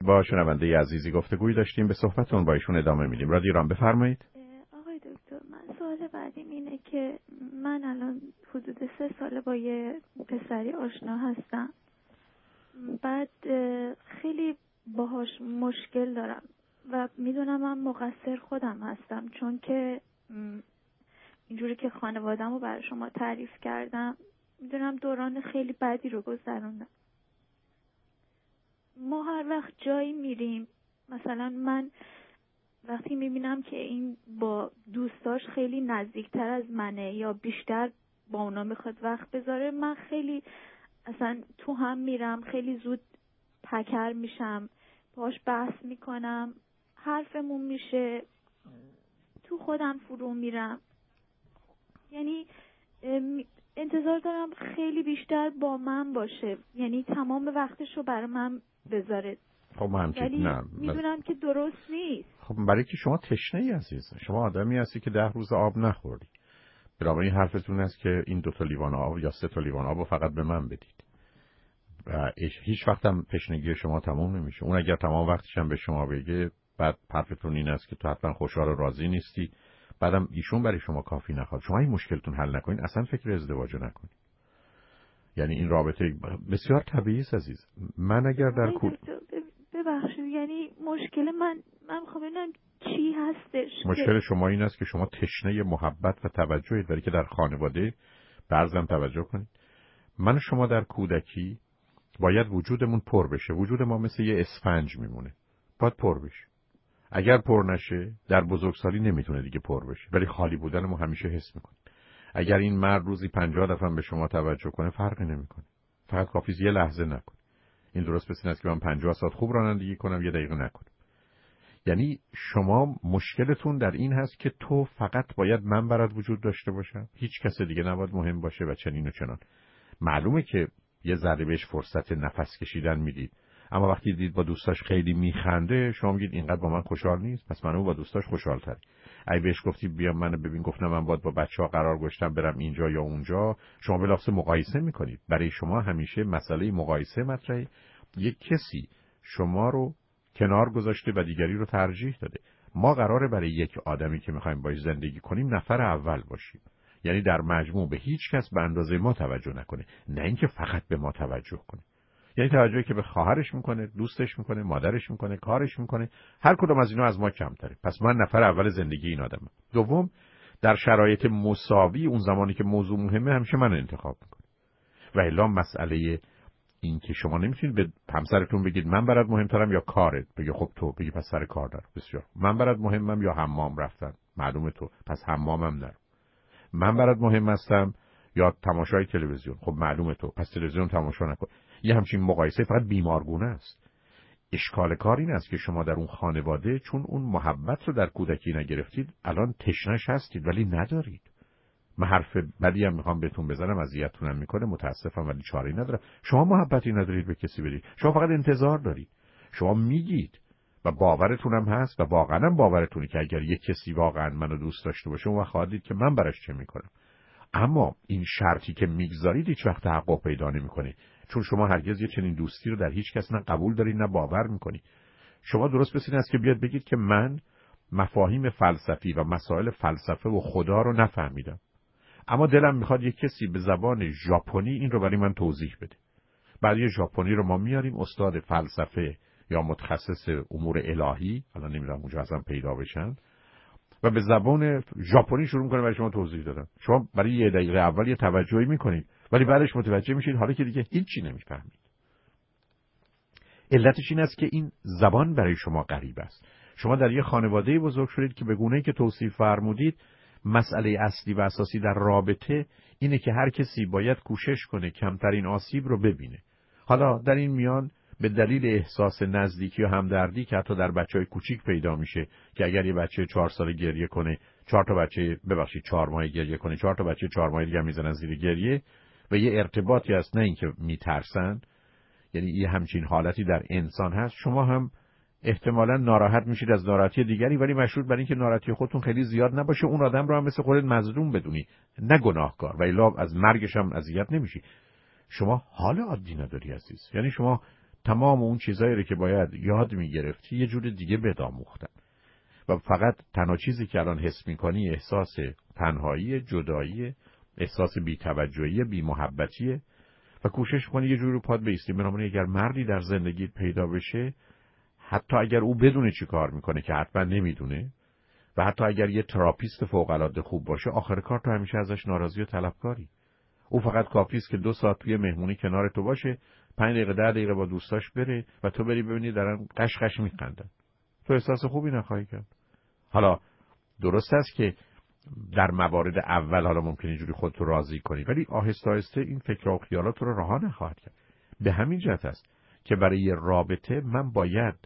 با شنونده عزیزی گفتگوی داشتیم، به صحبتون با ایشون ادامه میدیم. رادیو ایران بفرمایید. آقای دکتر، من سوال بعدیم اینه که من الان حدود 3 ساله با یه پسری آشنا هستم. بعد خیلی باهاش مشکل دارم و میدونم من مقصر خودم هستم، چون که اینجوری که خانوادم رو برای شما تعریف کردم، میدونم دوران خیلی بدی رو گذروندم. ما هر وقت جایی میریم، مثلا من وقتی میبینم که این با دوستاش خیلی نزدیکتر از منه یا بیشتر با اونا میخواد وقت بذاره، من خیلی اصلا تو هم میرم، خیلی زود پکر میشم، باهاش بحث میکنم، حرفمون میشه، تو خودم فرو میرم. یعنی انتظار دارم خیلی بیشتر با من باشه، یعنی تمام وقتشو برای من بذاره. خب ولی میدونم که درست نیست. خب برای که شما تشنه ای عزیزه، شما آدمی هستی که 10 روز آب نخوردی. بنابراین حرفتون است که این 2 تا لیوان آب یا 3 تا لیوان آب رو فقط به من بدید و هیچ وقت هم تشنگی شما تموم نمیشه. اون اگر تمام وقتش هم به شما بگه، بعد حرفتون این است که تو حتما خوشحال و راضی نیستی، بعدم ایشون برای شما کافی نخواد. شما این مشکلتون حل نکنین، اصلا فکر ازدواج نکنین. یعنی این رابطه بسیار طبیعی است عزیز. من اگر در ببخشید، یعنی مشکل من میخوام ببینم چی هستش. مشکل شما این است که شما تشنه محبت و توجهید، برای که در خانواده برزم توجه کنید. من و شما در کودکی باید وجودمون پر بشه. وجود ما مثل یه اسفنج میمونه، باید پر بشه. اگر پر نشه در بزرگسالی نمیتونه دیگه پر بشه، ولی خالی بودن ما همیشه حس میکنیم. اگر این مرد روزی 50 دفعه به شما توجه کنه فرقی نمیکنه، فقط کافیه یه لحظه نکنه. این درست مثل این است که من 50 ساعت خوب رانندگی کنم 1 دقیقه نکنم. یعنی شما مشکلتون در این هست که تو فقط باید من برات وجود داشته باشم، هیچ کس دیگه نباید مهم باشه و چنین و چنان. معلومه که یه ذره بهش فرصت نفس کشیدن میدید، اما وقتی دید با دوستاش خیلی میخنده، شما میگید اینقدر با من خوشحال نیست، پس منو با دوستاش خوشحال تری. اگه بهش گفتی بیا منو ببین، گفتم من باید با بچه‌ها قرار گذاشتم برم اینجا یا اونجا، شما بلافاصله مقایسه میکنید. برای شما همیشه مسئله مقایسه مطرحه. یک کسی شما رو کنار گذاشته و دیگری رو ترجیح داده. ما قراره برای یک آدمی که میخوایم باهاش زندگی کنیم نفر اول باشیم. یعنی در مجموع به هیچ کس به اندازه ما توجه نکنه، نه اینکه فقط به ما توجه کنه. یعنی توجهی که به خواهرش میکنه، دوستش میکنه، مادرش میکنه، کارش میکنه، هر کدوم از اینا از ما کمتره. پس من نفر اول زندگی این آدمم. دوم، در شرایط مساوی اون زمانی که موضوع مهمه همیشه من انتخاب میکنه. و الا مسئله این که شما نمیتونید به همسرتون بگید من برات مهمترم یا کارت، بگی خب تو بگی پس سر کار در. بسیار. من برات مهمم یا حمام رفتن، معلومه تو پس حمامم در. من برات مهم هستم یا تماشای تلویزیون، خب معلومه تو پس تلویزیون تماشا نکن. یه همچین مقایسه فقط بیمارگونه است. اشکال کار این است که شما در اون خانواده چون اون محبت رو در کودکی نگرفتید، الان تشنش هستید ولی ندارید. من حرف بدی هم میخوام بهتون بزنم، اذیتتونم میکنه، متاسفم ولی چاره‌ای ندارم. شما محبتی ندارید به کسی بدید، شما فقط انتظار دارید. شما میگید و باورتونم هست و واقعا هم باورتونه که اگر یک کسی واقعا منو دوست داشته باشه اون وقت دید که من براش چه میکنم. اما این شرطی که میگذارید هیچ وقت تحقق پیدا نمیکنه، چون شما هرگز یه چنین دوستی رو در هیچ کس نه قبول دارید نه باور میکنید. شما درست مثل این است که بیاد بگید که من مفاهیم فلسفی و مسائل فلسفه و خدا رو نفهمیدم، اما دلم میخواد یک کسی به زبان ژاپنی این رو برای من توضیح بده. بعد یه ژاپنی رو ما میاریم، استاد فلسفه یا متخصص امور الهی، الان نمیدونم اونجا اصلا پیدا بشن، و به زبان ژاپنی شروع میکنه برای شما توضیح دادن. شما برای 1 دقیقه اول یه توجهی میکنید ولی بعدش متوجه میشید حالا که دیگه هیچی نمیفهمید. علتش این است که این زبان برای شما غریب است. شما در یه خانواده بزرگ شدید که به گونه‌ای که توصیف فرمودید، مسئله اصلی و اساسی در رابطه اینه که هر کسی باید کوشش کنه کمترین آسیب رو ببینه. حالا در این میان به دلیل احساس نزدیکی و همدردی که حتی در بچهای کوچیک پیدا میشه که اگر یه بچه 4 ساله گریه کنه، 4 ماهه گریه کنه، 4 تا بچه 4 ماهه دیگه میزنن زیر گریه و یه ارتباطی هست، نه اینکه میترسن. یعنی یه همچین حالتی در انسان هست. شما هم احتمالاً ناراحت میشید از ناراحتی دیگری، ولی مشروط بر اینکه ناراحتی خودتون خیلی زیاد نباشه، اون آدم رو هم مثل خودت مظلوم بدونی، نه گناهکار، و الا از مرگش هم اذیت نمیشی. شما حال عادی نداری عزیز. یعنی شما تمام اون چیزایی رو که باید یاد میگرفتی یه جور دیگه بهت آموختن و فقط تنها چیزی که الان حس میکنی احساس تنهایی، جدایی، احساس بی‌توجهی، بی‌محبتیه و کوشش کنی یه جوری پاد بیستی. بنابراین اگر مردی در زندگیت پیدا بشه، حتی اگر او بدونه چی کار میکنه که حتما نمیدونه و حتی اگر یه تراپیست فوق‌العاده خوب باشه، آخر کار تو همیشه ازش ناراضی و طلبکاری. او فقط کافی است که 2 ساعت توی مهمونی کنار تو باشه، 5 دقیقه 10 دقیقه با دوستاش بره و تو بری ببینی دارن قشقش میخندن. تو احساس خوبی نخواهی کرد. حالا درست است که در موارد اول حالا ممکنه اینجوری خودت رو راضی کنی، ولی آهسته آهسته این فکر و خیالات رو رها نخواهد کرد. به همین جهت است که برای یه رابطه من باید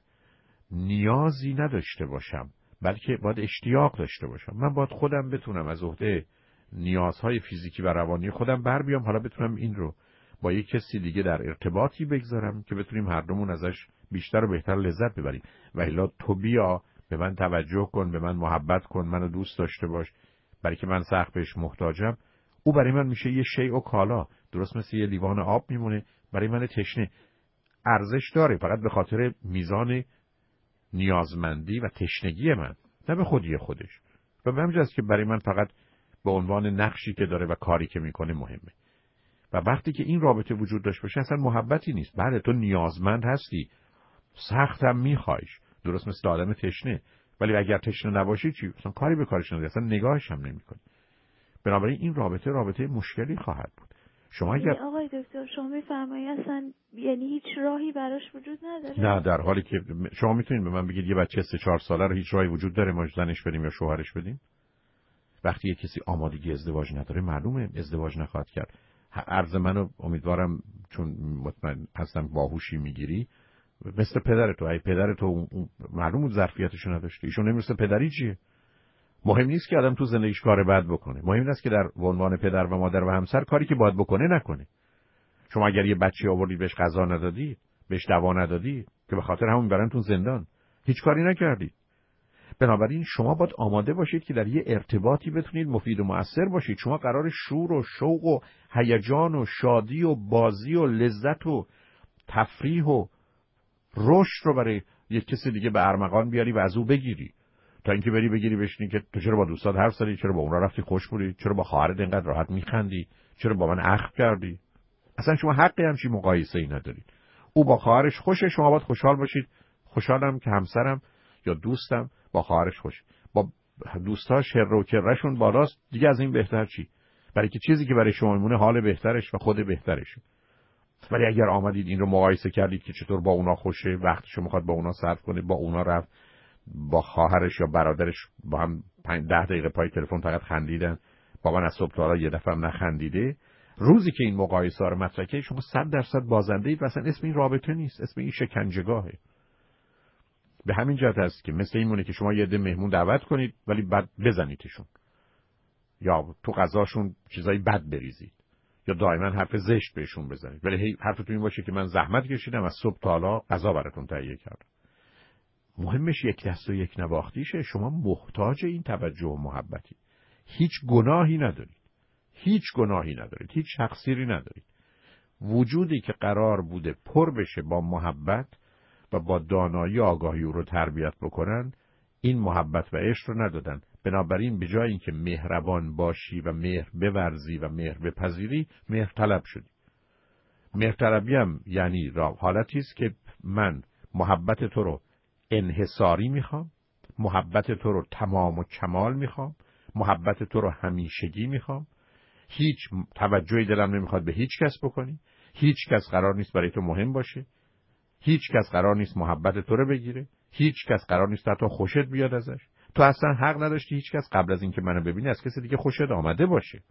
نیازی نداشته باشم، بلکه باید اشتیاق داشته باشم. من باید خودم بتونم از عهده نیازهای فیزیکی و روانی خودم بر بیام، حالا بتونم این رو با یک کسی دیگه در ارتباطی بگذارم که بتونیم هر دومون ازش بیشتر و بهتر لذت ببریم. و الا تو بیا به من توجه کن، به من محبت کن، منو دوست داشته باش، برای که من سخت بهش محتاجم، او برای من میشه یه شیء و کالا، درست مثل یه لیوان آب میمونه برای من تشنه. ارزش داره فقط به خاطر میزان نیازمندی و تشنگی من، نه به خودی خودش. و به همین جاست که برای من فقط به عنوان نقشی که داره و کاری که میکنه مهمه. و وقتی که این رابطه وجود داشت باشه اصلا محبتی نیست. بله تو نیازمند هستی، سختم میخوایش، درست مثل آدم تشنه، ولی اگر تشنه نباشی چی؟ اصلا کاری به کارش نداری، اصلا نگاهش هم نمیکنی. بنابراین این رابطه مشکلی خواهد بود. شما اگر آقای دکتر شما میفرمایید اصلا یعنی هیچ راهی براش وجود نداره؟ نه، در حالی که شما میتونید به من بگید یه بچه 3-4 ساله رو هیچ راهی وجود داره ما زنش بدیم یا شوهرش بدیم؟ وقتی یه کسی آمادگی ازدواج نداره معلومه ازدواج نخواهد کرد. عرض منو امیدوارم چون مطمئن هستم باهوشی میگیری مثل پدر تو. ای پدر تو معلوم بود ظرفیتشو نداشته، ایشون نمیرسه پدری چیه. مهم نیست که آدم تو زندگیش کار بد بکنه، مهم است که در عنوان پدر و مادر و همسر کاری که باید بکنه نکنه. شما اگر یه بچه آوردید بهش غذا ندادی، بهش دوا ندادی، که به خاطر همون برنتون زندان، هیچ کاری نکردید. بنابراین شما باید آماده باشید که در یه ارتباطی بتونید مفید و مؤثر باشید. شما قرار شور و شوق و هیجان و شادی و بازی و لذت و تفریح و رشد رو برای یک کسی دیگه به ارمغان بیاری و از او بگیری، تا اینکه بری بگیری بشینی که تو چرا با دوستات حرف زدی، چرا با اون رفتی خوش بودی، چرا با خواهرت اینقدر راحت میخندی، چرا با من اخم کردی. اصلا شما حقی همچین مقایسه ای ندارید. او با خواهرش خوشه، شما باید خوشحال باشید. خوشحالم که همسرم یا دوستم با خواهرش خوشه، با دوستاش هر و کرشون بالاست، دیگه از این بهتر چی؟ برای که چیزی که برای شما میمونه حال بهترش و خود بهترشه. ولی اگر آمدید این رو مقایسه کردید که چطور با اونا خوشه، وقتشو میخواد با اونا صرف کنه، با اونا رفت با خواهرش یا برادرش با هم 10 دقیقه پای تلفن فقط خندیدن، با من از صبح تا حالا یه دفعه هم نخندیده، روزی که این مقایسه رو مطرح کردید شما 100% بازنده اید و اصلا اسم این رابطه نیست، اسم این شکنجهگاهه. به همین جهت است که مثل این مونه که شما یه عده مهمون دعوت کنید ولی بعد بزنیدشون، یا تو غذاشون چیزای بد بریزید، یا دائما حرف زشت بهشون بزنید، ولی حرفتون این باشه که من زحمت کشیدم از صبح تا حالا غذا براتون تهیه کردم. مهمش یک دست و یک نواختیشه. شما محتاج این توجه و محبتی. هیچ گناهی ندارید، هیچ گناهی ندارید، هیچ تقصیری ندارید. وجودی که قرار بوده پر بشه با محبت و با دانایی آگاهی او رو تربیت بکنن، این محبت و عشق رو ندادن. بنابراین به جای اینکه مهربان باشی و مهر بورزی و مهر بپذیری، مهر طلب شدی. مهر طلبی هم یعنی حالتی است که من محبت تو رو انحصاری میخوام، محبت تو رو تمام و کمال میخوام، محبت تو رو همیشگی میخوام، هیچ توجهی دلم نمیخواد به هیچ کس بکنی، هیچ کس قرار نیست برای تو مهم باشه، هیچ کس قرار نیست محبت تو رو بگیره، هیچ کس قرار نیست حتی خوشت بیاد ازش. تو اصلا حق نداشتی هیچ کس قبل از اینکه منو ببینی از کسی دیگه خوشت آمده باشه.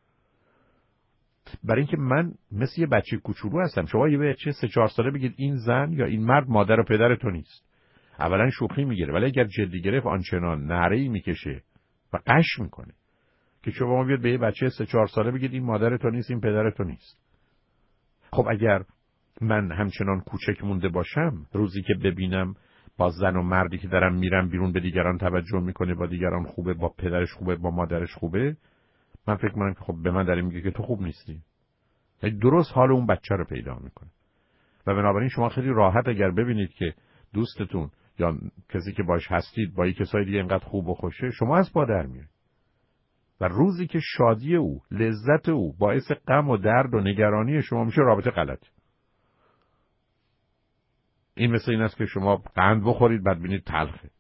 برای اینکه من مثل یه بچه کوچولو هستم. شما یه بچه 3-4 ساله بگید این زن یا این مرد مادر و پدر تو نیست، اولا شوخی میگیره، ولی اگر جدی گرفت آنچنان نعره‌ای میکشه و قش میکنه که شما بیاد به یه بچه 3-4 ساله بگید این مادر تو نیست، این پدر تو نیست. خب اگر من همچنان کوچک مونده باشم، روزی که ببینم با زن و مردی که دارم میرم بیرون به دیگران توجه میکنه، با دیگران خوبه، با پدرش خوبه، با مادرش خوبه، من فکر میکنم که خب به من داره میگه که تو خوب نیستی. یعنی درست حال اون بچه رو پیدا میکنه. و بنابراین شما خیلی راحت اگر ببینید که دوستتون یا کسی که باش هستید با کسای دیگه اینقدر خوب و خوشه، شما از پا در میاد و روزی که شادی او، لذت او باعث غم و درد و نگرانی شما میشه، رابطه غلط. این مثل این است که شما قند بخورید بعد ببینید تلخه.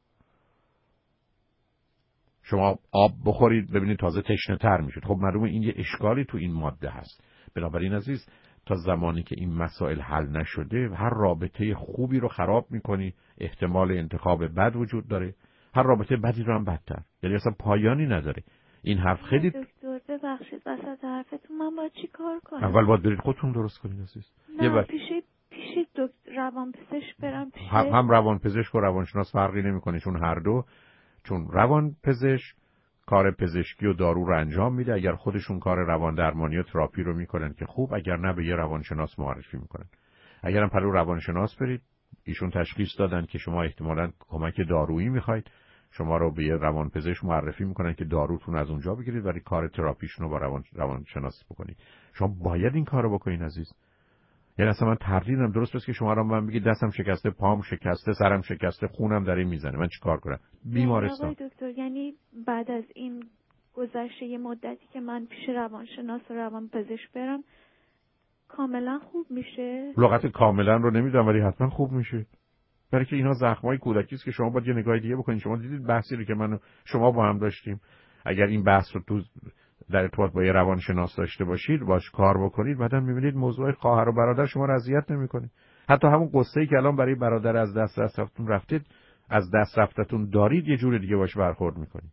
شما آب بخورید ببینید تازه تشنه تر میشید. خب معلومه این یه اشکالی تو این ماده هست. بنابراین عزیز، تا زمانی که این مسائل حل نشده هر رابطه خوبی رو خراب میکنی، احتمال انتخاب بد وجود داره، هر رابطه بدی رو هم بدتر، یعنی اصلا پایانی نداره. این حرف خیلی دکتر ببخشید وسط حرفتون، من باید چی کار کنم؟ اول باید برید خودتون درست کنید عزیز. نه پیش دکتر روانپزشک برم؟ هم روانپزشک و روانشناس فرقی نمیکنه، چون هر دو، چون روانپزشک کار پزشکی و دارو رو انجام میده، اگر خودشون کار روان درمانی و تراپی رو میکنن که خوب، اگر نه به یه روانشناس معرفی میکنن. اگرم پلو روانشناس برید، ایشون تشخیص دادن که شما احتمالاً کمک دارویی میخواید، شما رو به یه روانپزشک معرفی میکنن که داروتون از اونجا بگیرید ولی کار تراپیشون رو با روانشناس بکنید. شما باید این کارو بکنین عزیز. یعنی اصلا من تردیدم درست پس که شما رو من بگید دستم شکسته، پام شکسته، سرم شکسته، خونم داره میزنه، من چیکار کنم؟ بیمارستان. دکتر یعنی بعد از این گذشته یه مدتی که من پیش روانشناس و روانپزشک برم کاملا خوب میشه؟ لغت کاملا رو نمیدونم ولی حتما خوب میشه. برای که اینا زخمای کودکی است که شما باید یه نگاه دیگه بکنید. شما دیدید بحثی رو که من شما با هم داشتیم، اگر این بحث رو تو در ارتباط با یه روانشناس داشته باشید، باش کار بکنید، بعداً می‌بینید موضوع خواهر و برادر شما رو اذیت نمی‌کنه. حتی همون قصه‌ای که الان برای برادر از دست رفتید، از دست رفتتون دارید، یه جور دیگه باش برخورد می‌کنید.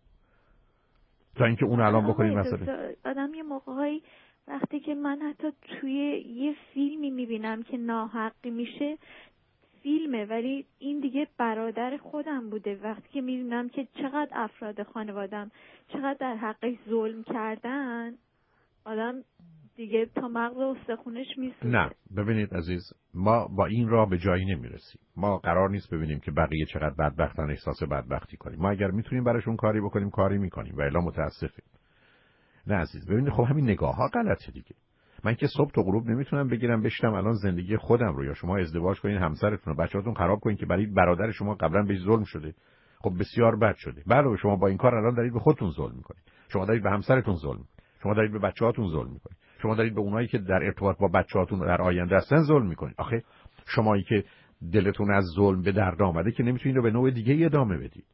تا اینکه اون الان بکنید مثلا آدم یه موقع‌هایی وقتی که من حتی توی یه فیلمی می‌بینم که ناحقی میشه، فیلمه ولی این دیگه برادر خودم بوده، وقتی که می‌بینم که چقدر افراد خانوادم چقدر در حقش ظلم کردن، آدم دیگه تا مغز و استخونش میسوزه. نه ببینید عزیز، ما با این راه به جایی نمیرسیم. ما قرار نیست ببینیم که بقیه چقدر بدبختن احساس بدبختی کنیم. ما اگر میتونیم براشون کاری بکنیم کاری میکنیم و الا متاسفیم. نه عزیز، ببینید خب همین نگاه ها غلطه دیگه. من که صبح تا غروب نمیتونم بگیرم بشتم الان زندگی خودم رو، یا شما ازدواج کنین همسرتون و بچه‌هاتون خراب کنین که برای برادر شما قبلا بهش ظلم شده. خب بسیار بد شده. بله شما با این کار الان دارید به خودتون ظلم میکنید. شما دارید به همسرتون ظلم میکنید. شما دارید به بچه‌هاتون ظلم میکنید. شما دارید به اونایی که در ارتباط با بچه‌هاتون در آینده هستن ظلم میکنید. آخه شمایی که دلتون از ظلم به درد آمده که نمیتونید به نوع دیگه ادامه بدید.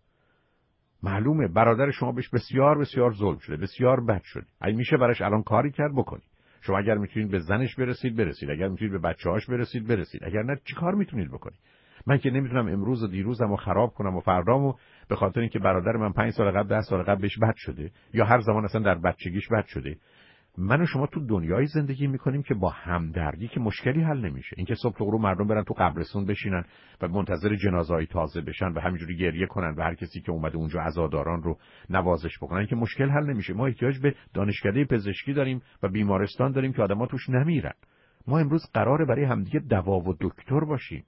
معلومه برادر شما بهش بسیار بسیار ظلم شده، بسیار بد شده. اگه میشه براش الان کاری کرد بکنید. شما اگر میتونید به زنش برسید، اگر میتونید به بچه‌هاش برسید، اگر نه چیکار میتونید بکنید؟ من که نمیتونم امروز و دیروزمو خراب کنم و فردامو به خاطر اینکه برادر من 5 سال قبل 10 سال قبل بهش بد شده یا هر زمان اصلا در بچگیش بد شده. من و شما تو دنیای زندگی میکنیم که با همدردی که مشکلی حل نمیشه. اینکه صبح تا غروب مردم برن تو قبرستون بشینن و منتظر جنازه‌های تازه بشن و همینجوری گریه کنن و هر کسی که اومده اونجا عزاداران رو نوازش بکنن که مشکل حل نمیشه. ما احتیاج به دانشکده پزشکی داریم و بیمارستان داریم که آدم‌ها توش نمیرن. ما امروز قراره برای همدیگه دوا و دکتر باشیم.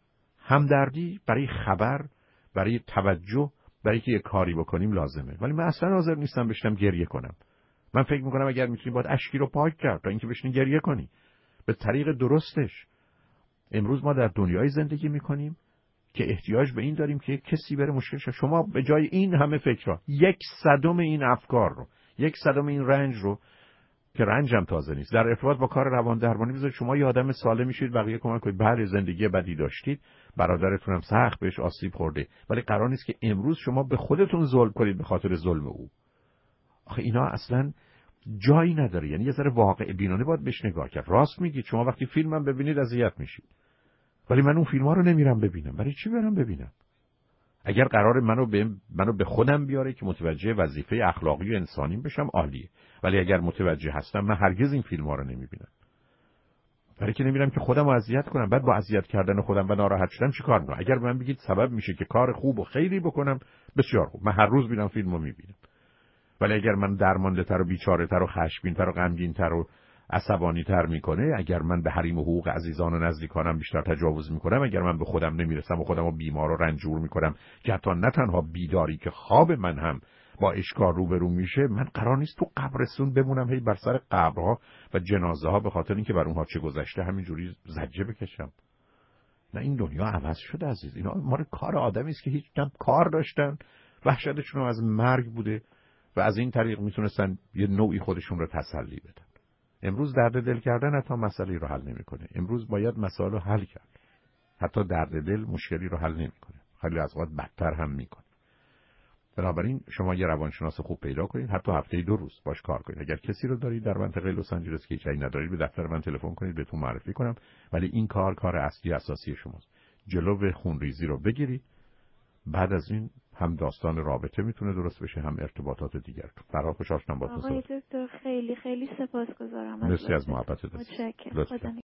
همدردی برای خبر، برای توجه، برای که یه کاری بکنیم لازمه. ولی من اصلا حاضر نیستم بشینم گریه کنم. من فکر میکنم اگر میتونی باید اشکی رو پاک کرد تا اینکه بشینی گریه کنی به طریق درستش. امروز ما در دنیای زندگی میکنیم که احتیاج به این داریم که کسی بره مشکلش. شما به جای این همه فکرها 1/100 این افکار رو، 1/100 این رنج رو که رنجم تازه نیست در ارتباط با کار روان درمانی بذارید. شما یه آدم سالم میشید، بقیه کمک کنید. بله زندگی بدی داشتید، برادرتون هم سخت بهش آسیب خورده، ولی قرار نیست که امروز شما به خودتون ظلم کنید به خاطر ظلم او. آخه اینا اصلا جایی نداره. یعنی یه ذره واقع بینانه باید بهش نگاه کرد. راست میگید، شما وقتی فیلمم ببینید اذیت میشید، ولی من اون فیلم‌ها رو نمیرم ببینم. برای چی برم ببینم؟ اگر قرار منو به خودم بیاره که متوجه وظیفه اخلاقی و انسانی بشم عالیه، ولی اگر متوجه هستم من هرگز این فیلم‌ها رو نمیبینم. برای که نمیرم که خودم رو اذیت کنم، بعد با اذیت کردن خودم و ناراحت شدن چیکار کنم؟ اگر من بگید سبب میشه که کار خوب و خیری بکنم، بسیار خوب، من هر روز میرم فیلمو میبینم. ولی اگر من درمانده‌تر و بیچاره‌تر و خشمگین‌تر و غمگین‌تر و عصبانی‌تر میکنه، اگر من به حریم و حقوق عزیزان و نزدیکانم بیشتر تجاوز میکنم، اگر من به خودم نمیرسم و خودمو بیمار و رنجور میکنم که حتی نه تنها بیداری که خواب من هم با اشکال روبرو میشه، من قرار نیست تو قبرستون بمونم هی بر سر قبرها و جنازه ها به خاطر اینکه بر اونها چه گذشته همینجوری زجه بکشم. نه، این دنیا عوض شده عزیز. اینا مال کار آدمی است که هیچ کم کار داشتن، وحشتشون از مرگ بوده و از این طریق میتونستن یه نوعی خودشون رو تسلی بدن. امروز درد دل کردن حتی مسئله رو حل نمیکنه. امروز باید مسائل رو حل کرد. حتی درد دل مشکلی رو حل نمیکنه، خیلی از وقت بدتر هم میکنه. بنابراین شما یه روانشناس خوب پیدا کنید، حتی هفته 2 روز باش کار کنید. اگر کسی رو دارید در منطقه لس آنجلس که جایی ندارید، به دفتر من تلفن کنید بهتون معرفی کنم. ولی این کار اصلی اساسی شماست. جلو خونریزی رو بگیرید. بعد از این هم داستان رابطه میتونه درست بشه، هم ارتباطات دیگر. برای خوشحال شدم باهاتون. آقای دکتر خیلی خیلی سپاسگزارم. مرسی از محبتتون. متشکرم.